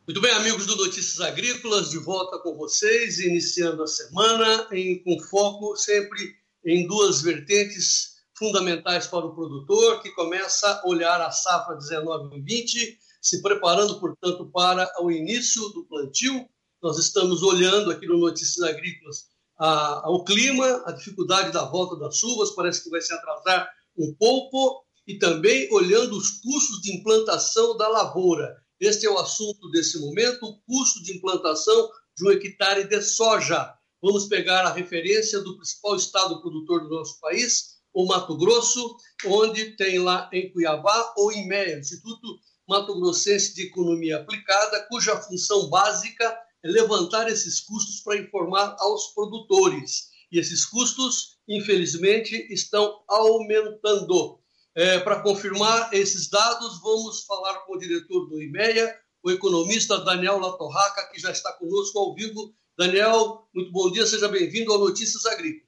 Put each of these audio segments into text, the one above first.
Muito bem, amigos do Notícias Agrícolas, de volta com vocês, iniciando a semana com foco sempre em duas vertentes fundamentais para o produtor, que começa a olhar a safra 19/20, se preparando, portanto, para o início do plantio. Nós estamos olhando aqui no Notícias Agrícolas o clima, a dificuldade da volta das chuvas, parece que vai se atrasar um pouco, e também olhando os custos de implantação da lavoura. Este é o assunto desse momento, o custo de implantação de um hectare de soja. Vamos pegar a referência do principal estado produtor do nosso país, o Mato Grosso, onde tem lá em Cuiabá o IMEA, Instituto Mato Grossense de Economia Aplicada, cuja função básica é levantar esses custos para informar aos produtores. E esses custos, infelizmente, estão aumentando. Para confirmar esses dados, vamos falar com o diretor do IMEA, o economista Daniel Latorraca, que já está conosco ao vivo. Daniel, muito bom dia, seja bem-vindo ao Notícias Agrícolas.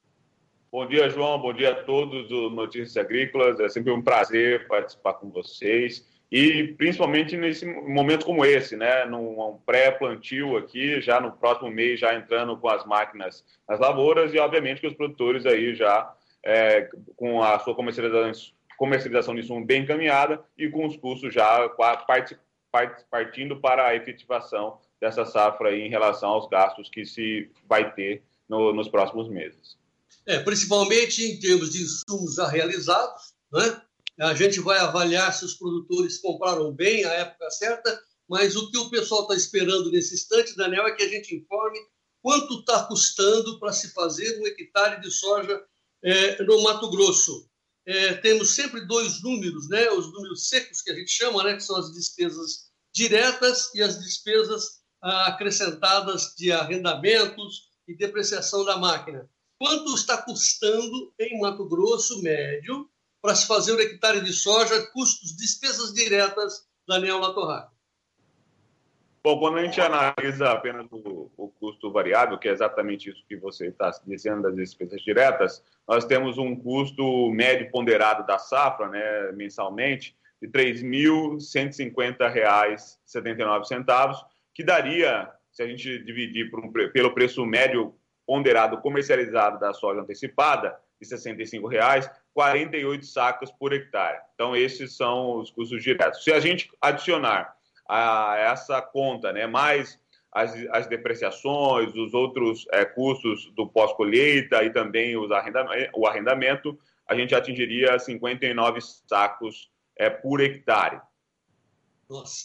Bom dia, João, bom dia a todos do Notícias Agrícolas, é sempre um prazer participar com vocês, e principalmente nesse momento como esse, né, num pré-plantio aqui, já no próximo mês, já entrando com as máquinas nas lavouras, e obviamente que os produtores aí já com a sua comercialização de insumo bem encaminhada e com os custos já partindo para a efetivação dessa safra aí em relação aos gastos que se vai ter nos próximos meses. Principalmente em termos de insumos já realizados, né? A gente vai avaliar se os produtores compraram bem a época certa, mas o que o pessoal está esperando nesse instante, Daniel, é que a gente informe quanto está custando para se fazer um hectare de soja no Mato Grosso. Temos sempre dois números, né? Os números secos, que a gente chama, né? Que são as despesas diretas e as despesas acrescentadas de arrendamentos e depreciação da máquina. Quanto está custando em Mato Grosso, médio, para se fazer um hectare de soja, custos, despesas diretas, Daniel Latorraca? Bom, quando a gente analisa apenas o custo variável, que é exatamente isso que você está dizendo das despesas diretas, nós temos um custo médio ponderado da safra, né, mensalmente, de R$ 3.150,79, que daria, se a gente dividir pelo preço médio ponderado comercializado da soja antecipada, de R$ 65, 48 sacas por hectare. Então, esses são os custos diretos. Se a gente adicionar a essa conta, né, mais as depreciações, os outros custos do pós-colheita e também o arrendamento, a gente atingiria 59 sacos por hectare. Nossa,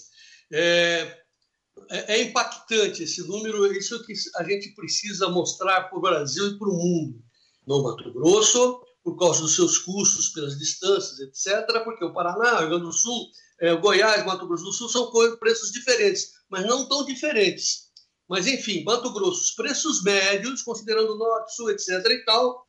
é impactante esse número, isso que a gente precisa mostrar para o Brasil e para o mundo. No Mato Grosso, por causa dos seus custos, pelas distâncias, etc., porque o Paraná, o Rio Grande do Sul, Goiás, Mato Grosso do Sul são preços diferentes, mas não tão diferentes. Mas, enfim, Mato Grosso, os preços médios, considerando Norte, Sul, etc. e tal,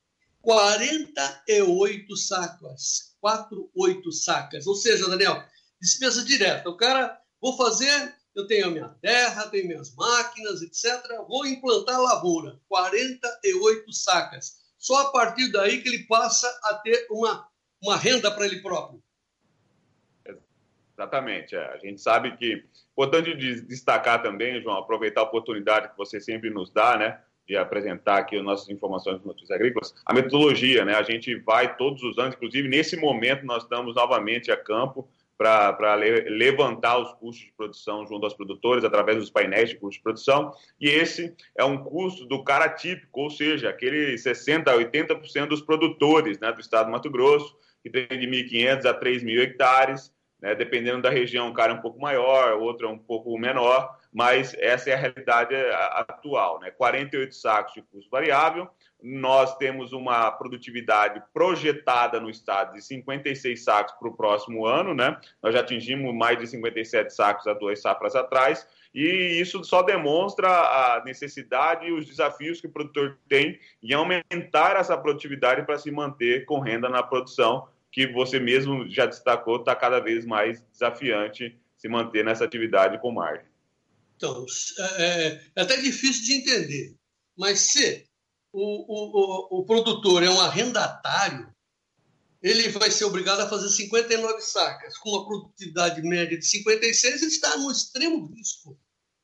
48 sacas, 48 sacas. Ou seja, Daniel, despesa direta. O cara, eu tenho a minha terra, tenho minhas máquinas, etc. Vou implantar a lavoura, 48 sacas. Só a partir daí que ele passa a ter uma renda para ele próprio. Exatamente. A gente sabe que, importante destacar também, João, aproveitar a oportunidade que você sempre nos dá, né, de apresentar aqui as nossas informações de Notícias Agrícolas, a metodologia, né, a gente vai todos os anos, inclusive nesse momento nós estamos novamente a campo para levantar os custos de produção junto aos produtores através dos painéis de custo de produção, e esse é um custo do cara típico, ou seja, aquele 60% a 80% dos produtores, né, do estado do Mato Grosso, que tem de 1.500 a 3.000 hectares, né, dependendo da região, um cara é um pouco maior, outro é um pouco menor, mas essa é a realidade atual, né? 48 sacos de custo variável, nós temos uma produtividade projetada no estado de 56 sacos para o próximo ano, né? Nós já atingimos mais de 57 sacos há 2 safras atrás, e isso só demonstra a necessidade e os desafios que o produtor tem em aumentar essa produtividade para se manter com renda na produção, que você mesmo já destacou, está cada vez mais desafiante se manter nessa atividade com margem. Então, é até difícil de entender, mas se o produtor é um arrendatário, ele vai ser obrigado a fazer 59 sacas. Com uma produtividade média de 56, ele está no extremo risco.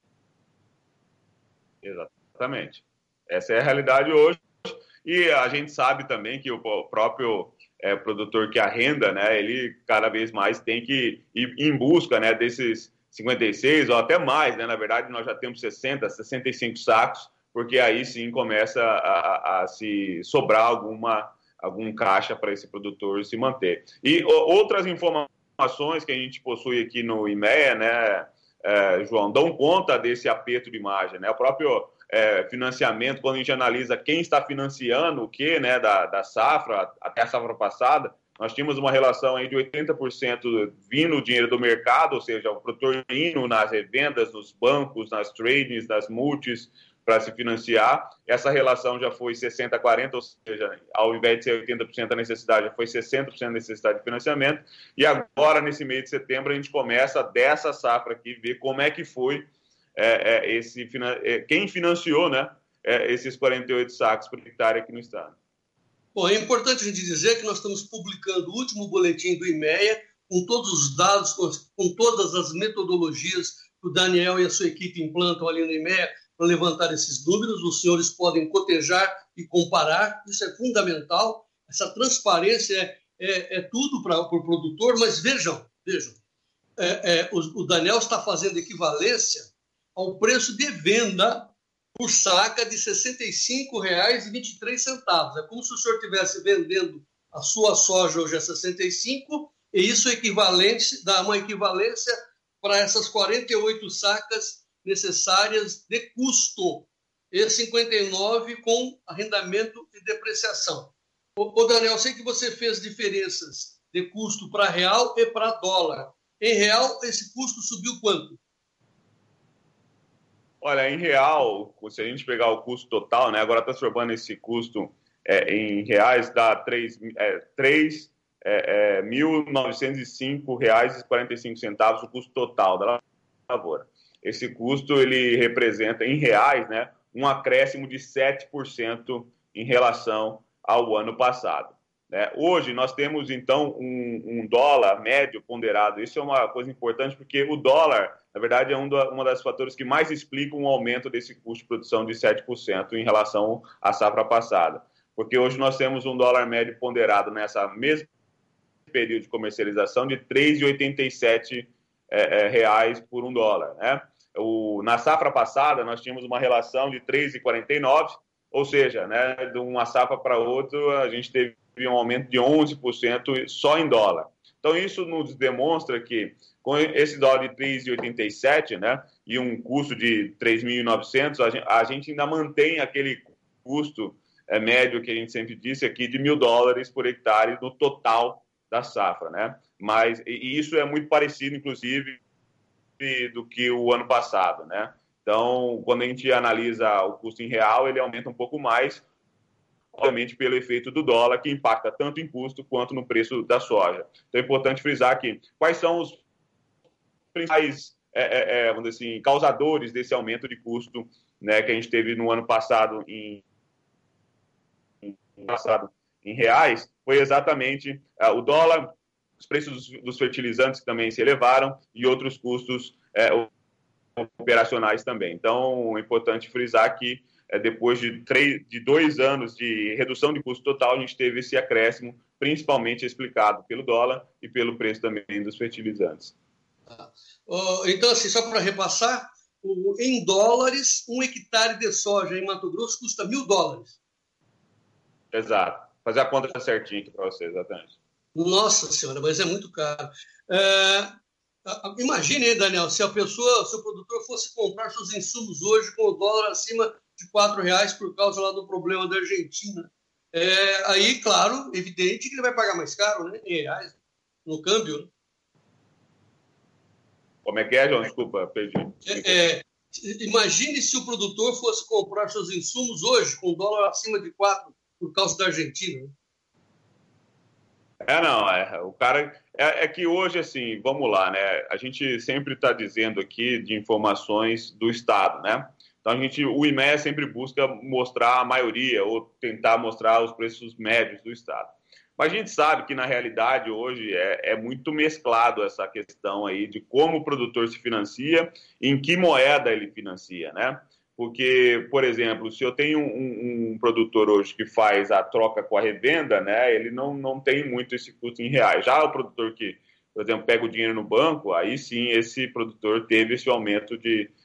Exatamente. Essa é a realidade hoje. E a gente sabe também que o próprio produtor que arrenda, né, ele cada vez mais tem que ir em busca, né, desses 56 ou até mais, né? Na verdade, nós já temos 60, 65 sacos, porque aí sim começa a se sobrar algum caixa para esse produtor se manter. E outras informações que a gente possui aqui no IMEA, né, João, dão conta desse aperto de margem, né? O próprio financiamento, quando a gente analisa quem está financiando o que, né, da safra, até a safra passada, nós tínhamos uma relação aí de 80% vindo o dinheiro do mercado, ou seja, o produtor indo nas revendas, nos bancos, nas tradings, nas multis, para se financiar. Essa relação já foi 60-40, ou seja, ao invés de ser 80% da necessidade, já foi 60% da necessidade de financiamento. E agora, nesse mês de setembro, a gente começa dessa safra aqui, ver como é que foi quem financiou, né, esses 48 sacos por hectare aqui no estado. Bom, é importante a gente dizer que nós estamos publicando o último boletim do IMEA, com todos os dados, com todas as metodologias que o Daniel e a sua equipe implantam ali no IMEA para levantar esses números. Os senhores podem cotejar e comparar, isso é fundamental. Essa transparência é tudo para o produtor, mas vejam, o Daniel está fazendo equivalência ao preço de venda por saca de R$ 65,23. É como se o senhor estivesse vendendo a sua soja hoje a 65, e isso dá uma equivalência para essas 48 sacas necessárias de custo, e 59 com arrendamento e depreciação. Ô Daniel, sei que você fez diferenças de custo para real e para dólar. Em real, esse custo subiu quanto? Olha, em real, se a gente pegar o custo total, né, agora transformando esse custo em reais, dá R$ 3.905,45 o custo total da lavoura. Esse custo, ele representa, em reais, né, um acréscimo de 7% em relação ao ano passado. Né? Hoje, nós temos, então, um dólar médio ponderado. Isso é uma coisa importante, porque o dólar, na verdade, é uma das fatores que mais explicam o aumento desse custo de produção de 7% em relação à safra passada. Porque hoje nós temos um dólar médio ponderado nessa mesma período de comercialização de R$ 3,87 reais por $1, né? Na safra passada, nós tínhamos uma relação de 3,49, ou seja, né, de uma safra para outra, a gente teve um aumento de 11% só em dólar. Então, isso nos demonstra que, com esse dólar de 3,87, né, e um custo de 3.900, a gente ainda mantém aquele custo médio que a gente sempre disse aqui de $1.000 por hectare no total da safra, né? Mas e isso é muito parecido, inclusive, do que o ano passado, né? Então, quando a gente analisa o custo em real, ele aumenta um pouco mais, obviamente pelo efeito do dólar, que impacta tanto em custo quanto no preço da soja. Então, é importante frisar aqui quais são os principais, vamos dizer assim, causadores desse aumento de custo, né, que a gente teve no ano passado em reais, foi exatamente o dólar, os preços dos fertilizantes que também se elevaram e outros custos operacionais também. Então, é importante frisar que depois de 2 anos de redução de custo total, a gente teve esse acréscimo, principalmente explicado pelo dólar e pelo preço também dos fertilizantes. Então, assim, só para repassar, em dólares, 1 hectare de soja em Mato Grosso custa $1.000. Exato. Fazer a conta certinha aqui para você, exatamente. Nossa Senhora, mas é muito caro. Imagine aí, Daniel, se o produtor fosse comprar seus insumos hoje com o dólar acima de R$ 4 por causa lá do problema da Argentina. Aí, claro, evidente que ele vai pagar mais caro, né, em reais, no câmbio. Né? Como é que é, João? Desculpa, perdi. Imagine se o produtor fosse comprar seus insumos hoje com o dólar acima de 4 por causa da Argentina. Né? O cara... É que hoje, assim, vamos lá, né? A gente sempre está dizendo aqui de informações do Estado, né? Então, o IMEA sempre busca mostrar a maioria ou tentar mostrar os preços médios do Estado. Mas a gente sabe que, na realidade, hoje é muito mesclado essa questão aí de como o produtor se financia e em que moeda ele financia, né? Porque, por exemplo, se eu tenho um produtor hoje que faz a troca com a revenda, né, ele não tem muito esse custo em reais. Já o produtor que, por exemplo, pega o dinheiro no banco, aí sim esse produtor teve esse aumento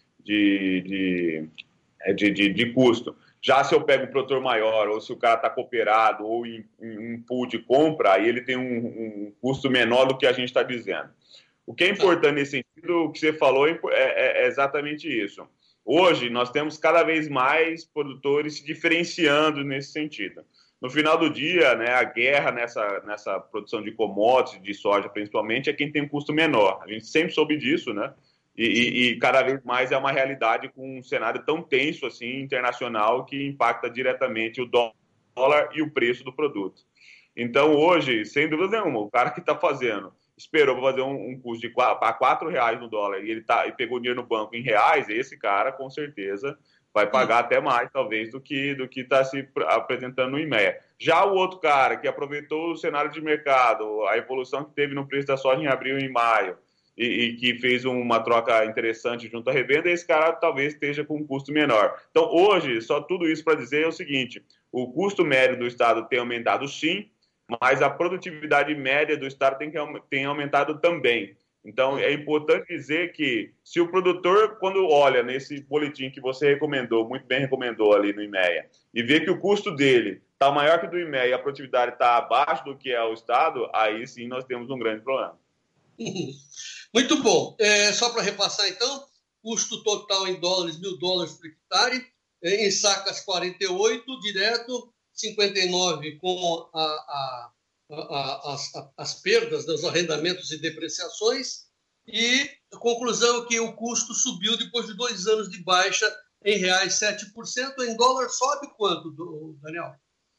de custo. Já se eu pego um produtor maior, ou se o cara está cooperado, ou em um pool de compra, aí ele tem um custo menor do que a gente está dizendo. O que é importante nesse sentido, o que você falou, é exatamente isso. Hoje, nós temos cada vez mais produtores se diferenciando nesse sentido. No final do dia, né, a guerra nessa produção de commodities, de soja principalmente, é quem tem um custo menor. A gente sempre soube disso, né? E cada vez mais é uma realidade com um cenário tão tenso assim internacional que impacta diretamente o dólar e o preço do produto. Então hoje, sem dúvida nenhuma, o cara que está fazendo esperou para fazer um custo de R$4 no dólar e e pegou dinheiro no banco em reais, esse cara com certeza vai pagar até mais talvez do que está se apresentando no IMEA. Já o outro cara que aproveitou o cenário de mercado, a evolução que teve no preço da soja em abril e em maio, e que fez uma troca interessante junto à revenda, esse cara talvez esteja com um custo menor. Então, hoje, só tudo isso para dizer o seguinte, o custo médio do Estado tem aumentado sim, mas a produtividade média do Estado tem aumentado também. Então, é importante dizer que se o produtor, quando olha nesse boletim que você recomendou, muito bem recomendou ali no IMEA, e vê que o custo dele está maior que o do IMEA e a produtividade está abaixo do que é o Estado, aí sim nós temos um grande problema. Muito bom. Só para repassar, então, custo total em dólares, $1.000 por hectare, em sacas 48, direto, 59 com as perdas dos arrendamentos e depreciações, e a conclusão é que o custo subiu depois de 2 anos de baixa, em reais 7%, em dólar sobe quanto, Daniel?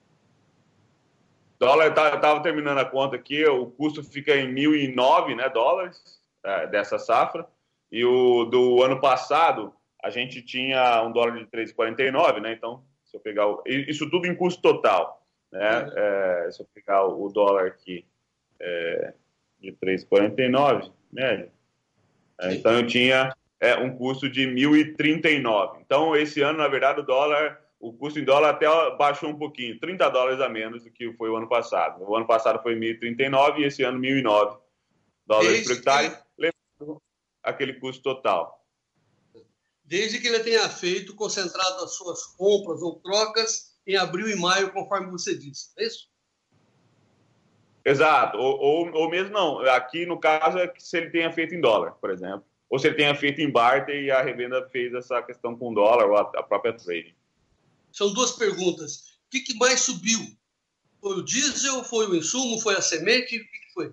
Dólar, eu estava terminando a conta aqui, o custo fica em 1.009, né, dólares dessa safra, e o do ano passado a gente tinha um dólar de 3,49, né, então se eu pegar isso tudo em custo total, né, se eu pegar o dólar aqui de 3,49, média, então eu tinha um custo de 1.039. Então esse ano, na verdade, o custo em dólar até baixou um pouquinho, $30 a menos do que foi o ano passado. O ano passado foi 1.039 e esse ano 1.009 dólares por hectare, lembrando aquele custo total. Desde que ele tenha concentrado as suas compras ou trocas em abril e maio, conforme você disse, é isso? Exato, ou mesmo não, aqui no caso é que se ele tenha feito em dólar, por exemplo, ou se ele tenha feito em barter e a revenda fez essa questão com dólar ou a própria trade. São 2 perguntas. O que mais subiu? Foi o diesel, foi o insumo, foi a semente? O que foi?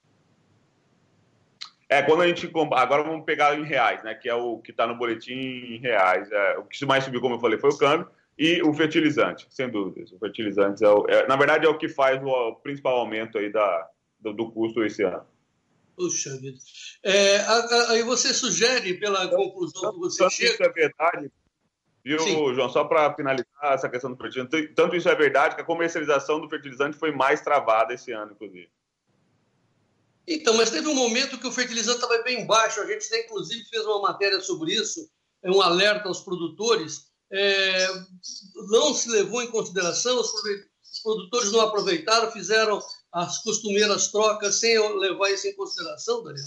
Quando a gente... Agora vamos pegar em reais, né? Que é o que está no boletim em reais. O que mais subiu, como eu falei, foi o câmbio e o fertilizante, sem dúvidas. O fertilizante, na verdade, é o que faz o principal aumento aí do custo esse ano. Puxa vida. Aí você sugere, pela conclusão que você chega... Isso é verdade, viu, sim, João? Só para finalizar essa questão do fertilizante, tanto isso é verdade que a comercialização do fertilizante foi mais travada esse ano, inclusive. Então, mas teve um momento que o fertilizante estava bem baixo. A gente, inclusive, fez uma matéria sobre isso, um alerta aos produtores. Não se levou em consideração, os produtores não aproveitaram, fizeram as costumeiras trocas sem levar isso em consideração, Daniel?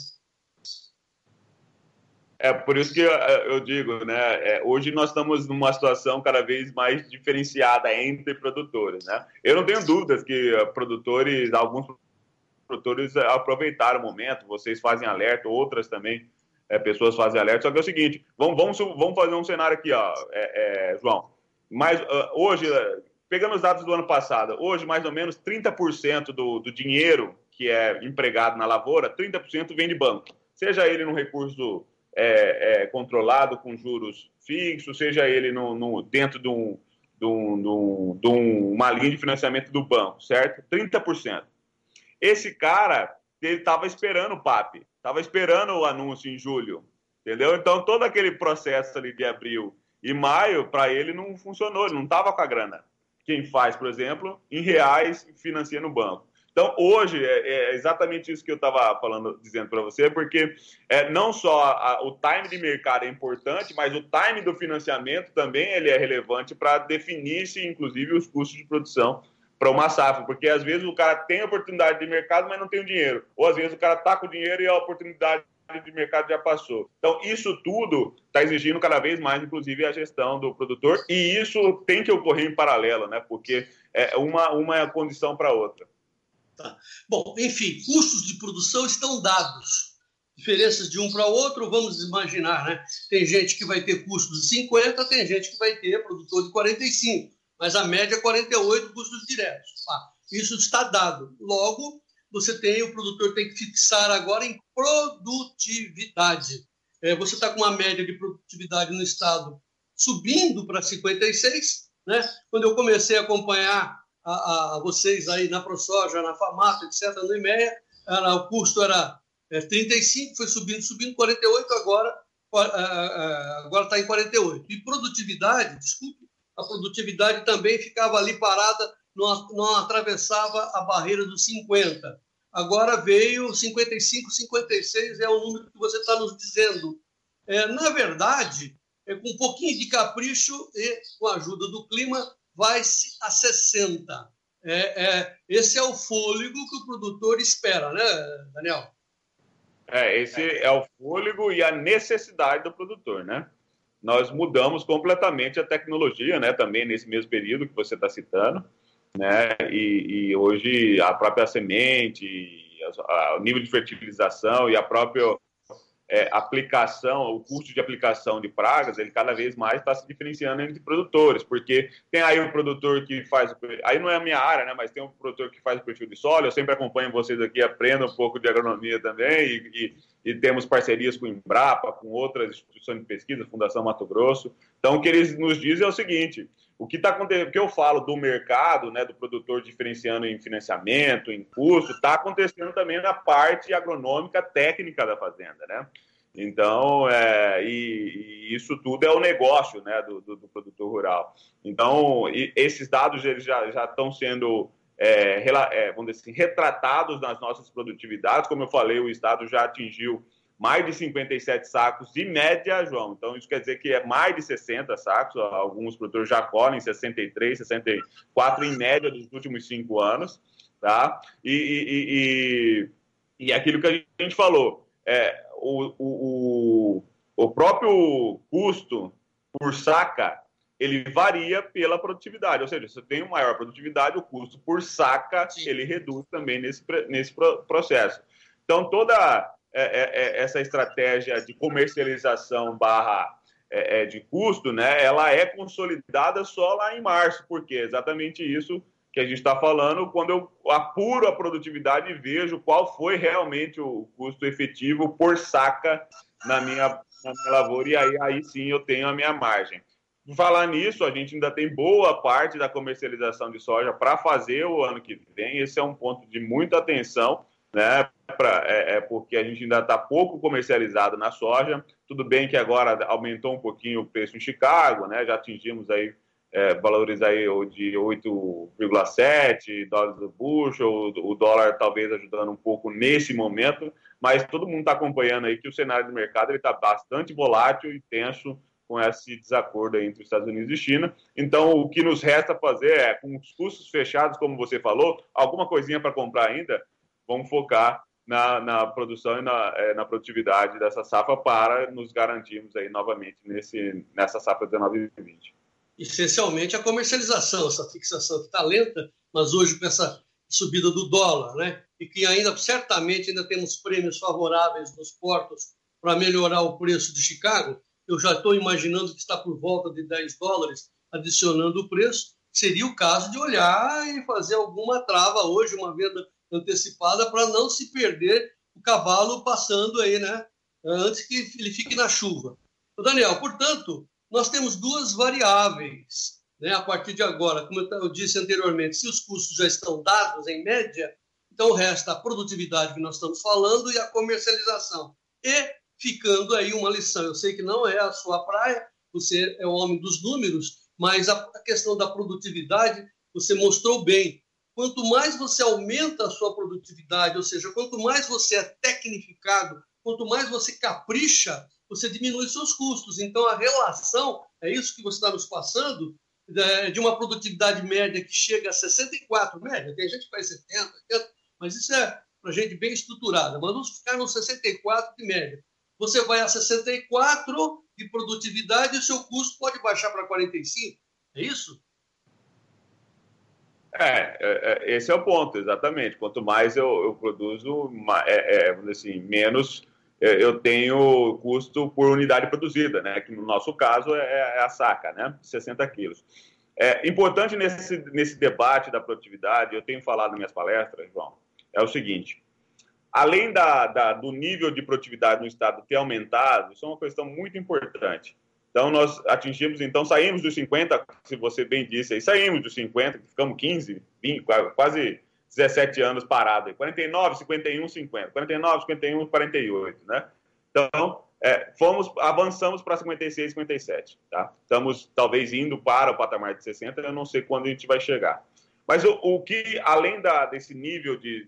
Por isso que eu digo, né? Hoje nós estamos numa situação cada vez mais diferenciada entre produtores, né? Eu não tenho dúvidas que alguns produtores aproveitaram o momento, vocês fazem alerta, outras também pessoas fazem alerta, só que é o seguinte, vamos fazer um cenário aqui, ó, João, mas hoje, pegando os dados do ano passado, hoje mais ou menos 30% do dinheiro que é empregado na lavoura, 30% vem de banco, seja ele num recurso controlado com juros fixos, seja ele dentro de uma linha de financiamento do banco, certo? 30%. Esse cara, ele estava esperando o PAP, estava esperando o anúncio em julho, entendeu? Então, todo aquele processo ali de abril e maio, para ele não funcionou, ele não estava com a grana. Quem faz, por exemplo, em reais, financia no banco. Então, hoje, é exatamente isso que eu estava dizendo para você, porque não só o time de mercado é importante, mas o time do financiamento também ele é relevante para definir-se, inclusive, os custos de produção para uma safra, porque às vezes o cara tem a oportunidade de mercado, mas não tem o dinheiro, ou às vezes o cara está com o dinheiro e a oportunidade de mercado já passou. Então, isso tudo está exigindo cada vez mais, inclusive, a gestão do produtor, e isso tem que ocorrer em paralelo, né? Porque uma é a condição para a outra. Tá. Bom, enfim, custos de produção estão dados. Diferenças de um para o outro, vamos imaginar, né? Tem gente que vai ter custos de 50, tem gente que vai ter produtor de 45, mas a média é 48 custos diretos. Isso está dado. Logo, o produtor tem que fixar agora em produtividade. Você está com uma média de produtividade no estado subindo para 56, né? Quando eu comecei a acompanhar a vocês aí na ProSoja, na FAMATO, etc., no IMEA, o custo era 35, foi subindo, 48, agora está em 48. E produtividade, a produtividade também ficava ali parada, não atravessava a barreira dos 50. Agora veio 55, 56, é o número que você está nos dizendo. Na verdade, com um pouquinho de capricho e com a ajuda do clima, vai-se a 60. Esse é o fôlego que o produtor espera, né, Daniel? Esse é o fôlego e a necessidade do produtor, né? Nós mudamos completamente a tecnologia, né? Também nesse mesmo período que você está citando, né? E hoje a própria semente, o nível de fertilização e a própria aplicação, o custo de aplicação de pragas, ele cada vez mais está se diferenciando entre produtores, porque tem aí um produtor que faz, aí não é a minha área, né, mas tem um produtor que faz o perfil de solo, eu sempre acompanho vocês aqui, aprendo um pouco de agronomia também, e temos parcerias com o Embrapa, com outras instituições de pesquisa, Fundação Mato Grosso. Então, o que eles nos dizem é o seguinte: o que está acontecendo, o que eu falo do mercado, né, do produtor diferenciando em financiamento, em custo, está acontecendo também na parte agronômica técnica da fazenda, né? Então, e isso tudo é o negócio, né, do produtor rural. Então, esses dados eles já estão sendo, vamos dizer assim, retratados nas nossas produtividades. Como eu falei, o estado já atingiu mais de 57 sacos de média, João. Então, isso quer dizer que é mais de 60 sacos. Alguns produtores já colhem 63, 64 em média dos últimos 5 anos. Tá? E aquilo que a gente falou, o próprio custo por saca, ele varia pela produtividade. Ou seja, se você tem uma maior produtividade, o custo por saca, ele reduz também nesse processo. Então, toda essa estratégia de comercialização de custo, né, ela é consolidada só lá em março, porque é exatamente isso que a gente está falando, quando eu apuro a produtividade e vejo qual foi realmente o custo efetivo por saca na minha lavoura, e aí sim eu tenho a minha margem. Por falar nisso, a gente ainda tem boa parte da comercialização de soja para fazer o ano que vem. Esse é um ponto de muita atenção, né? Porque a gente ainda está pouco comercializado na soja. Tudo bem que agora aumentou um pouquinho o preço em Chicago, né? Já atingimos aí valores aí de 8,7 dólares do bushel, o dólar talvez ajudando um pouco nesse momento, mas todo mundo está acompanhando aí que o cenário do mercado está bastante volátil e tenso com esse desacordo aí entre os Estados Unidos e China. Então, o que nos resta fazer com os custos fechados, como você falou, alguma coisinha para comprar ainda, vamos focar na produção e na produtividade dessa safra para nos garantirmos aí novamente nessa safra 19/20. Essencialmente a comercialização, essa fixação que está lenta, mas hoje com essa subida do dólar, né? E que certamente temos prêmios favoráveis nos portos para melhorar o preço de Chicago. Eu já estou imaginando que está por volta de 10 dólares, adicionando o preço. Seria o caso de olhar e fazer alguma trava hoje, uma venda antecipada, para não se perder o cavalo passando aí, né? Antes que ele fique na chuva. Daniel, portanto, nós temos duas variáveis, né, a partir de agora. Como eu disse anteriormente, se os custos já estão dados em média, então resta a produtividade que nós estamos falando e a comercialização. E ficando aí uma lição. Eu sei que não é a sua praia, você é o homem dos números, mas a questão da produtividade você mostrou bem. quanto mais você aumenta a sua produtividade, ou seja, quanto mais você é tecnificado, quanto mais você capricha, você diminui seus custos. Então, a relação, é isso que você está nos passando, de uma produtividade média que chega a 64 média, tem gente que faz 70, 80, mas isso é para gente bem estruturada. Mas vamos ficar nos 64 de média. Você vai a 64 de produtividade e o seu custo pode baixar para 45. É isso? Esse é o ponto, exatamente. Quanto mais eu produzo, assim, menos eu tenho custo por unidade produzida, né? Que no nosso caso é a saca, né? 60 quilos. Importante nesse debate da produtividade, eu tenho falado nas minhas palestras, João, é o seguinte: além do nível de produtividade no estado ter aumentado, isso é uma questão muito importante. Então, nós saímos dos 50, se você bem disse, aí saímos dos 50, ficamos 15, 20, quase 17 anos parados. 49, 51, 50. 49, 51, 48, né? Então, avançamos para 56, 57, tá? Estamos, talvez, indo para o patamar de 60, eu não sei quando a gente vai chegar. Mas o que, além desse nível de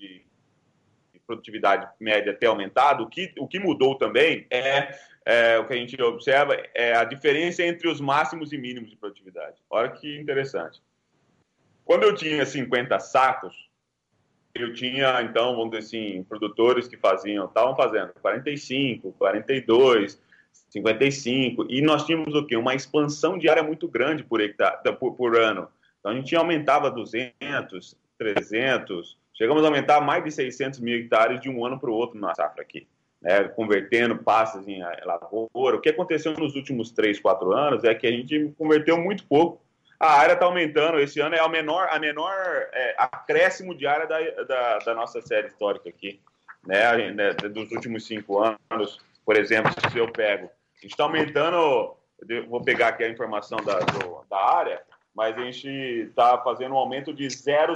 produtividade média ter aumentado, o que mudou também o que a gente observa é a diferença entre os máximos e mínimos de produtividade. Olha que interessante. Quando eu tinha 50 sacos, eu tinha, então, vamos dizer assim, produtores que estavam fazendo 45, 42, 55, e nós tínhamos o quê? Uma expansão diária muito grande por ano. Então, a gente aumentava 200, 300, chegamos a aumentar mais de 600 mil hectares de um ano para o outro na safra aqui, né? Convertendo pastas em lavoura. O que aconteceu nos últimos 3, 4 anos é que a gente converteu muito pouco. A área está aumentando. Esse ano é a menor acréscimo de área da nossa série histórica aqui, né? Dos últimos 5 anos, por exemplo, se eu pego. A gente está aumentando, vou pegar aqui a informação da área, mas a gente está fazendo um aumento de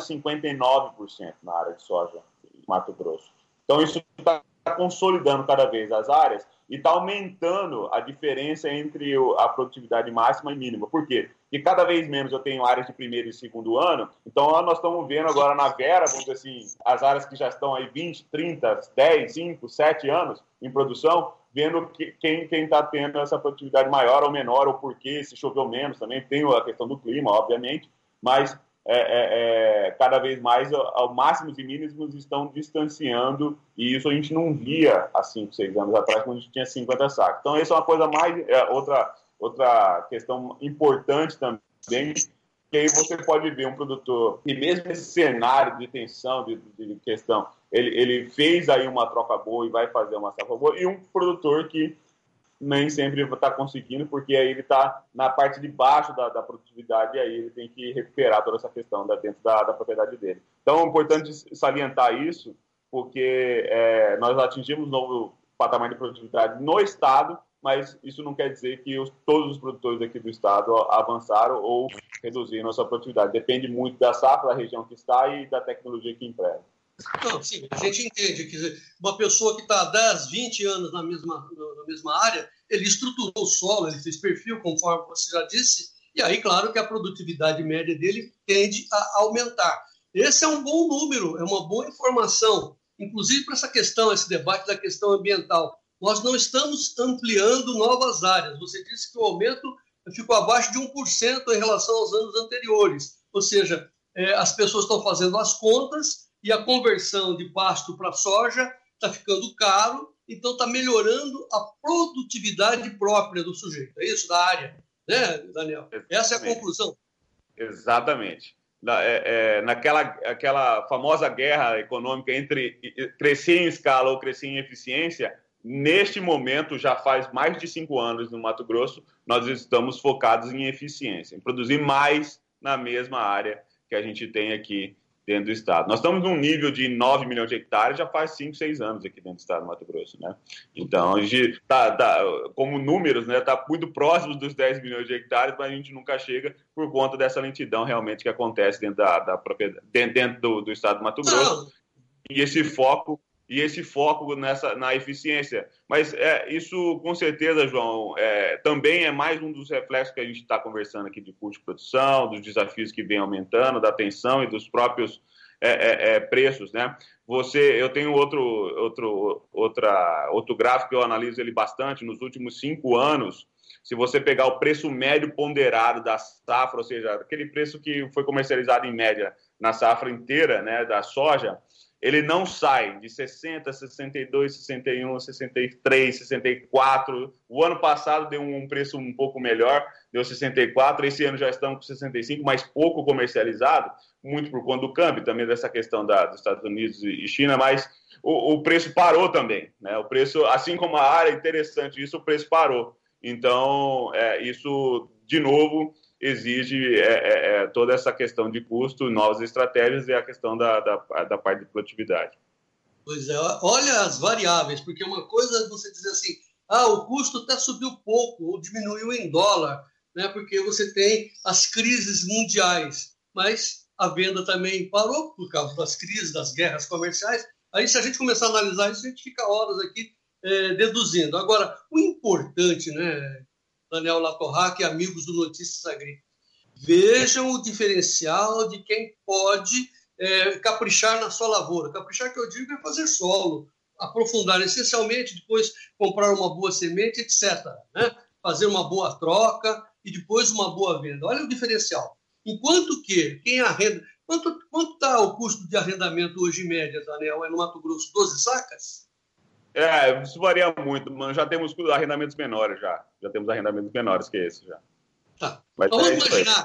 0,59% na área de soja em Mato Grosso. Então, isso está consolidando cada vez as áreas e está aumentando a diferença entre a produtividade máxima e mínima. Por quê? Porque cada vez menos eu tenho áreas de primeiro e segundo ano, então nós estamos vendo agora na Vera, vamos dizer assim, as áreas que já estão aí 20, 30, 10, 5, 7 anos em produção, vendo quem está tendo essa produtividade maior ou menor, ou por quê, se choveu menos também, tem a questão do clima, obviamente, mas cada vez mais máximos e mínimos estão distanciando, e isso a gente não via há 5, 6 anos atrás, quando a gente tinha 50 sacos. Então, essa é uma coisa mais, outra questão importante também, que aí você pode ver um produtor, e mesmo esse cenário de tensão, de questão, ele fez aí uma troca boa e vai fazer uma safra boa, e um produtor que nem sempre está conseguindo, porque aí ele está na parte de baixo da produtividade, e aí ele tem que recuperar toda essa questão dentro da propriedade dele. Então, é importante salientar isso, porque nós atingimos um novo patamar de produtividade no Estado, mas isso não quer dizer que todos os produtores aqui do Estado avançaram ou reduziram a sua produtividade. Depende muito da safra, da região que está e da tecnologia que emprega. Não, sim, a gente entende que uma pessoa que está há 10, 20 anos na mesma área, ele estruturou o solo, ele fez perfil, conforme você já disse, e aí, claro, que a produtividade média dele tende a aumentar. Esse é um bom número, é uma boa informação, inclusive para essa questão, esse debate da questão ambiental. Nós não estamos ampliando novas áreas. Você disse que o aumento ficou abaixo de 1% em relação aos anos anteriores, ou seja, as pessoas estão fazendo as contas e a conversão de pasto para soja está ficando caro, então está melhorando a produtividade própria do sujeito. É isso, da área, né, Daniel? Essa é a conclusão. Exatamente. Naquela famosa guerra econômica entre crescer em escala ou crescer em eficiência, neste momento, já faz mais de 5 anos no Mato Grosso, nós estamos focados em eficiência, em produzir mais na mesma área que a gente tem aqui dentro do estado. Nós estamos num nível de 9 milhões de hectares já faz 5, 6 anos aqui dentro do estado do Mato Grosso, né? Então, a gente como números, né, está muito próximo dos 10 milhões de hectares, mas a gente nunca chega por conta dessa lentidão realmente que acontece dentro da propriedade, dentro do estado do Mato Grosso. E esse foco e esse foco na eficiência. Mas isso, com certeza, João, também é mais um dos reflexos que a gente está conversando aqui de custo de produção, dos desafios que vem aumentando, da tensão e dos próprios preços, né? Eu tenho outro gráfico que eu analiso ele bastante. Nos últimos 5 anos, se você pegar o preço médio ponderado da safra, ou seja, aquele preço que foi comercializado em média na safra inteira, né, da soja, ele não sai de 60, 62, 61, 63, 64. O ano passado deu um preço um pouco melhor, deu 64. Esse ano já estamos com 65, mas pouco comercializado, muito por conta do câmbio, também dessa questão dos Estados Unidos e China, mas o preço parou também, né? O preço, assim como a área, interessante isso, o preço parou. Então, isso, de novo, exige toda essa questão de custo, novas estratégias e a questão da parte de produtividade. Pois é, olha as variáveis, porque uma coisa é você dizer assim, o custo até subiu pouco ou diminuiu em dólar, né, porque você tem as crises mundiais, mas a venda também parou por causa das crises, das guerras comerciais. Aí, se a gente começar a analisar isso, a gente fica horas aqui deduzindo. Agora, o importante, né, Daniel Latorraca e amigos do Notícias Agrícolas, vejam o diferencial de quem pode caprichar na sua lavoura. Caprichar, que eu digo, é fazer solo, aprofundar essencialmente, depois comprar uma boa semente, etc. Né? Fazer uma boa troca e depois uma boa venda. Olha o diferencial. Enquanto que quem arrenda... Quanto está o custo de arrendamento hoje em média, Daniel? No Mato Grosso, 12 sacas? Isso varia muito, mas já temos arrendamentos menores já. Já temos arrendamentos menores que esse já. Tá. Mas então vamos imaginar.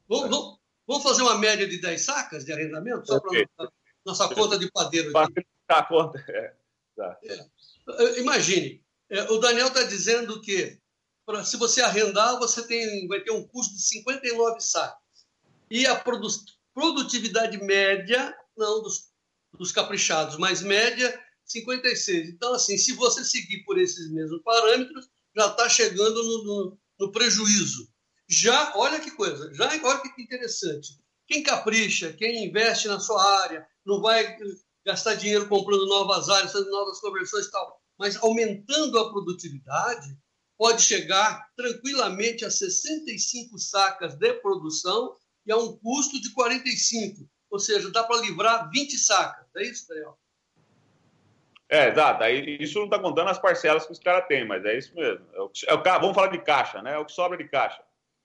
Vamos fazer uma média de 10 sacas de arrendamento? Só para nossa conta de padeiro aqui. A conta, tá. Imagine, o Daniel está dizendo que se você arrendar, você vai ter um custo de 59 sacas. E a produtividade média, não dos caprichados, mas média, 56. Então, assim, se você seguir por esses mesmos parâmetros, já está chegando no prejuízo. Olha que coisa, olha que interessante. Quem capricha, quem investe na sua área, não vai gastar dinheiro comprando novas áreas, fazendo novas conversões e tal, mas aumentando a produtividade, pode chegar tranquilamente a 65 sacas de produção e a um custo de 45. Ou seja, dá para livrar 20 sacas. É isso, Daniel? Exato. Aí, isso não está contando as parcelas que os caras têm, mas é isso mesmo. Vamos falar de caixa, né? É o que sobra de caixa.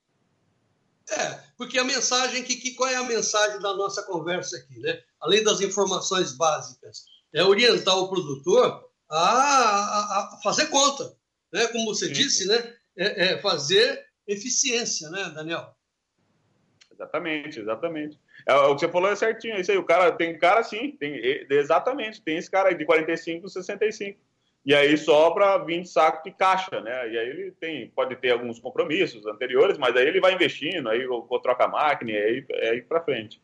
Porque a mensagem, qual é a mensagem da nossa conversa aqui, né? Além das informações básicas, é orientar o produtor a fazer conta, né? Como você disse, né? Fazer eficiência, né, Daniel? Exatamente. O que você falou é certinho, é isso aí. O cara tem exatamente, tem esse cara aí de 45, 65. E aí sobra 20 sacos de caixa, né? E aí ele pode ter alguns compromissos anteriores, mas aí ele vai investindo, aí troca a máquina e aí para frente.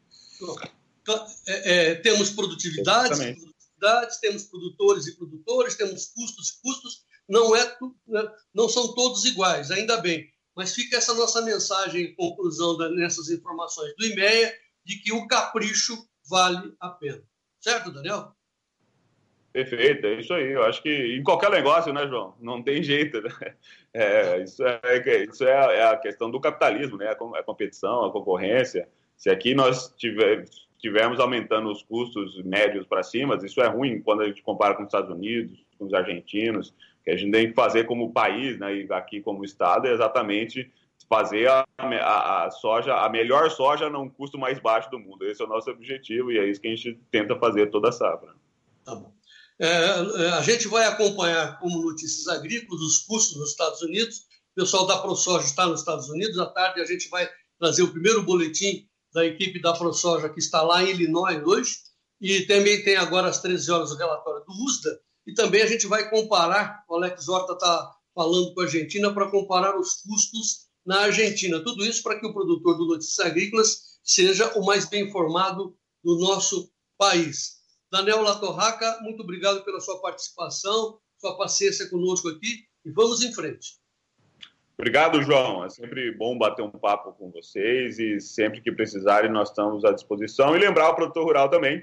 Temos produtividades, temos produtores e produtores, temos custos e custos. Não são todos iguais, ainda bem. Mas fica essa nossa mensagem em conclusão nessas informações do IMEA, de que o capricho vale a pena. Certo, Daniel? Perfeito, é isso aí. Eu acho que em qualquer negócio, né, João? Não tem jeito, né? Isso é a questão do capitalismo, né? A competição, a concorrência. Se aqui nós tivermos aumentando os custos médios para cima, isso é ruim quando a gente compara com os Estados Unidos, com os argentinos, que a gente tem que fazer como país, né, e aqui como Estado, é exatamente fazer a soja, a melhor soja num custo mais baixo do mundo. Esse é o nosso objetivo e é isso que a gente tenta fazer toda a safra. Tá bom. A gente vai acompanhar como Notícias Agrícolas os custos nos Estados Unidos. O pessoal da ProSoja está nos Estados Unidos. À tarde a gente vai trazer o primeiro boletim da equipe da ProSoja, que está lá em Illinois hoje. E também tem agora às 13 horas o relatório do USDA. E também a gente vai comparar, o Alex Horta está falando com a Argentina, para comparar os custos na Argentina. Tudo isso para que o produtor do Notícias Agrícolas seja o mais bem informado do nosso país. Daniel Latorraca, muito obrigado pela sua participação, sua paciência conosco aqui e vamos em frente. Obrigado, João. É sempre bom bater um papo com vocês e sempre que precisarem nós estamos à disposição. E lembrar o produtor rural também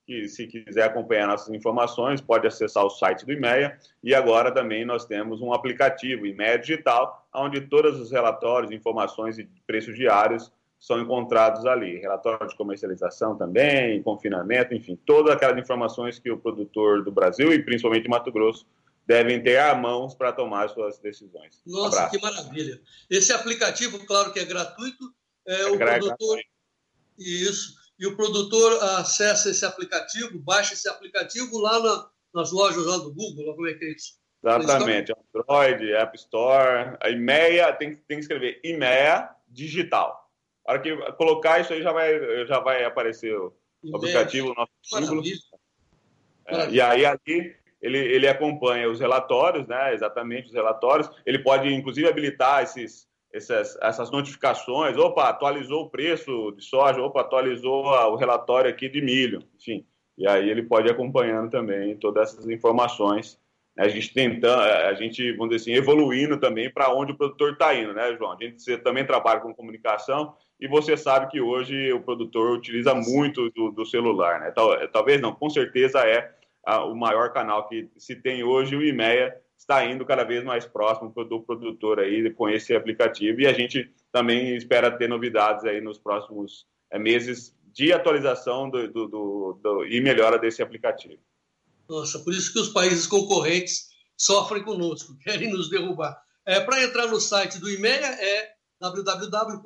que se quiser acompanhar nossas informações, pode acessar o site do IMEA, e agora também nós temos um aplicativo, IMEA Digital, onde todos os relatórios, informações e preços diários são encontrados ali. Relatório de comercialização também, confinamento, enfim, todas aquelas informações que o produtor do Brasil e principalmente Mato Grosso devem ter à mão para tomar suas decisões. Nossa, que maravilha. Esse aplicativo, claro que é gratuito, o produtor... Isso. E o produtor acessa esse aplicativo, baixa esse aplicativo lá nas lojas lá do Google, lá como é que é isso? Exatamente, Android, App Store, a IMEA, tem que escrever IMEA Digital. A hora que colocar isso aí já vai aparecer o aplicativo, o nosso símbolo. E aí aqui ele acompanha os relatórios, né? Exatamente os relatórios. Ele pode, inclusive, habilitar essas notificações. Opa, atualizou o preço de soja. Opa, atualizou o relatório aqui de milho. Enfim, e aí ele pode ir acompanhando também todas essas informações. A gente, vamos dizer assim, evoluindo também para onde o produtor está indo, né, João? Você também trabalha com comunicação e você sabe que hoje o produtor utiliza muito do celular, né? Talvez não, com certeza o maior canal que se tem hoje. O IMEA está indo cada vez mais próximo do produtor aí com esse aplicativo, e a gente também espera ter novidades aí nos próximos meses de atualização e melhora desse aplicativo. Nossa, por isso que os países concorrentes sofrem conosco, querem nos derrubar. Para entrar no site do IMEA é www.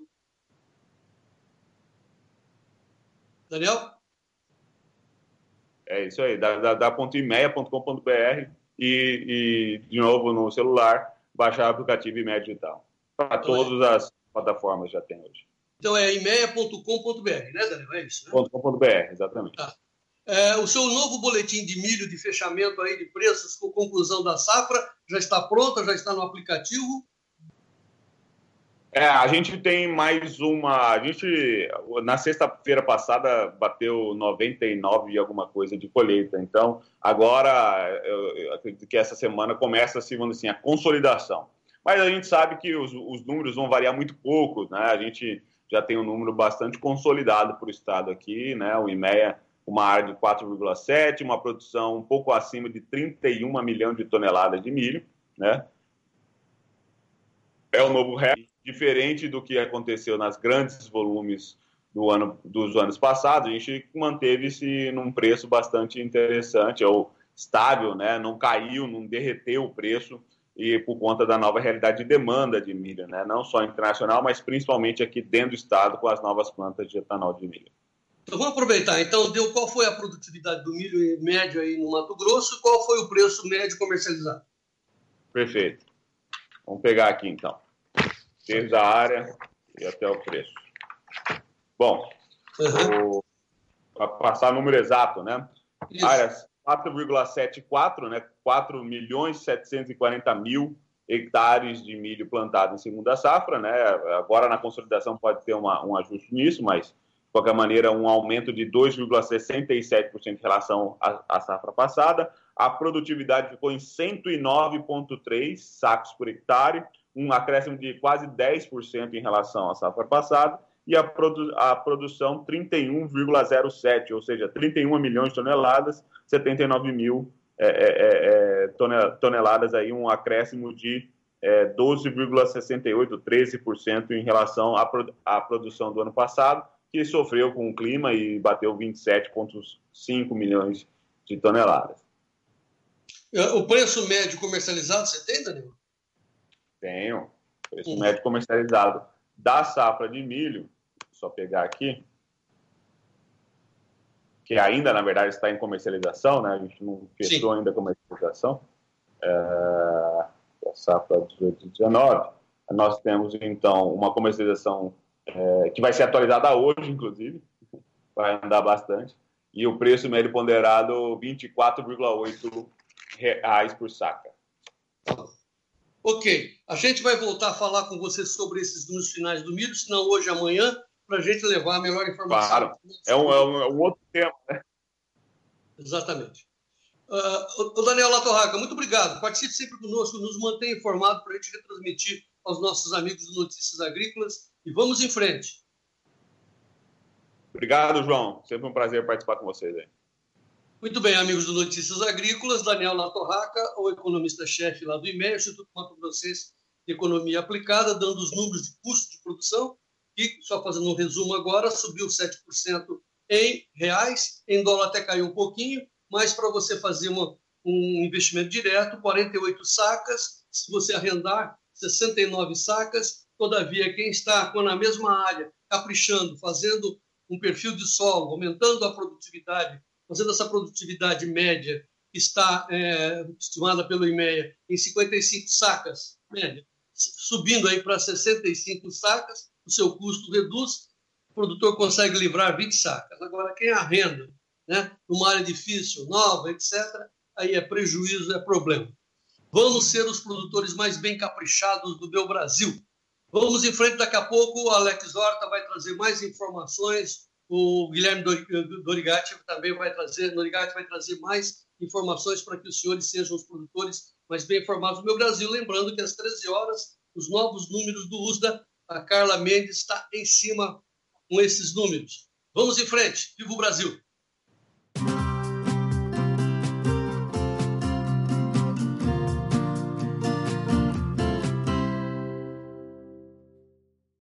Daniel? É isso aí, www.imea.com.br e, de novo, no celular, baixar o aplicativo IMEA Digital. Para todas as plataformas já tem hoje. Então é imea.com.br, né, Daniel? É isso, né? .com.br, exatamente. Tá. O seu novo boletim de milho de fechamento aí de preços com conclusão da safra já está pronto, já está no aplicativo? A gente tem mais uma... A gente, na sexta-feira passada, bateu 99 e alguma coisa de colheita. Então, agora, eu acredito que essa semana começa, vamos dizer assim, a consolidação. Mas a gente sabe que os números vão variar muito pouco, né? A gente já tem um número bastante consolidado para o estado aqui, né? O IMEA, uma área de 4,7, uma produção um pouco acima de 31 milhões de toneladas de milho, né? É o novo recorde, diferente do que aconteceu nas grandes volumes dos anos passados. A gente manteve-se num preço bastante interessante, ou estável, né? Não caiu, não derreteu o preço, e por conta da nova realidade de demanda de milho, né? Não só internacional, mas principalmente aqui dentro do estado, com as novas plantas de etanol de milho. Então vamos aproveitar. Então, qual foi a produtividade do milho médio aí no Mato Grosso e qual foi o preço médio comercializado? Perfeito. Vamos pegar aqui, então. Desde a área e até o preço. Bom, para passar o número exato, né? Isso. Áreas 4,74, né? 4.740.000 hectares de milho plantado em segunda safra, né? Agora, na consolidação, pode ter um ajuste nisso, mas, de qualquer maneira, um aumento de 2,67% em relação à safra passada. A produtividade ficou em 109,3 sacos por hectare, um acréscimo de quase 10% em relação à safra passada, e a produção 31,07, ou seja, 31 milhões de toneladas, 79 mil toneladas, aí, um acréscimo de 12,68, 13% em relação à produção do ano passado, que sofreu com o clima e bateu 27,5 milhões de toneladas. O preço médio comercializado você tem, Daniel? Tenho. Preço médio comercializado da safra de milho, só pegar aqui, que ainda, na verdade, está em comercialização, né? A gente não fechou ainda a comercialização. A safra 18 e 19. Nós temos, então, uma comercialização que vai ser atualizada hoje, inclusive, vai andar bastante, e o preço médio ponderado R$ 24,8 por saca. Ok, a gente vai voltar a falar com você sobre esses números finais do milho, se não hoje, amanhã, para a gente levar a melhor informação. Claro, é um outro tema, né? Exatamente. O Daniel Latorraca, muito obrigado. Participe sempre conosco, nos mantenha informado para a gente retransmitir aos nossos amigos do Notícias Agrícolas e vamos em frente. Obrigado, João. Sempre um prazer participar com vocês aí. Muito bem, amigos do Notícias Agrícolas, Daniel Latorraca, o economista-chefe lá do IMEA, Instituto Mato Grossense de Economia Aplicada, dando os números de custo de produção, que, só fazendo um resumo agora, subiu 7% em reais, em dólar até caiu um pouquinho, mas para você fazer um investimento direto, 48 sacas, se você arrendar, 69 sacas, todavia quem está na mesma área, caprichando, fazendo um perfil de solo, aumentando a produtividade, fazendo essa produtividade média, que está estimada pelo IMEA em 55 sacas, média, subindo aí para 65 sacas, o seu custo reduz, o produtor consegue livrar 20 sacas. Agora, quem arrenda, né, numa área difícil, nova, etc., aí é prejuízo, é problema. Vamos ser os produtores mais bem caprichados do meu Brasil. Vamos em frente, daqui a pouco o Alex Horta vai trazer mais informações, o Guilherme Dorigatti também vai trazer mais informações para que os senhores sejam os produtores mais bem informados do meu Brasil. Lembrando que às 13 horas, os novos números do USDA, a Carla Mendes está em cima com esses números. Vamos em frente. Viva o Brasil!